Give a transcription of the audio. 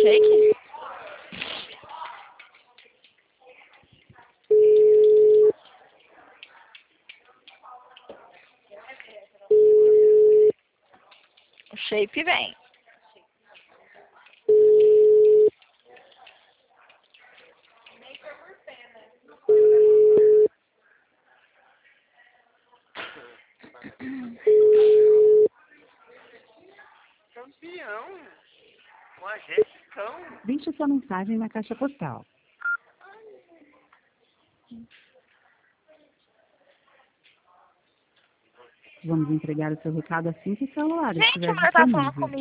shake? O shape vem. Campeão! Com a gestão! Deixe sua mensagem na caixa postal. Vamos entregar o seu recado assim que o celular Gente, estiver a mulher tá falando disponível. comigo.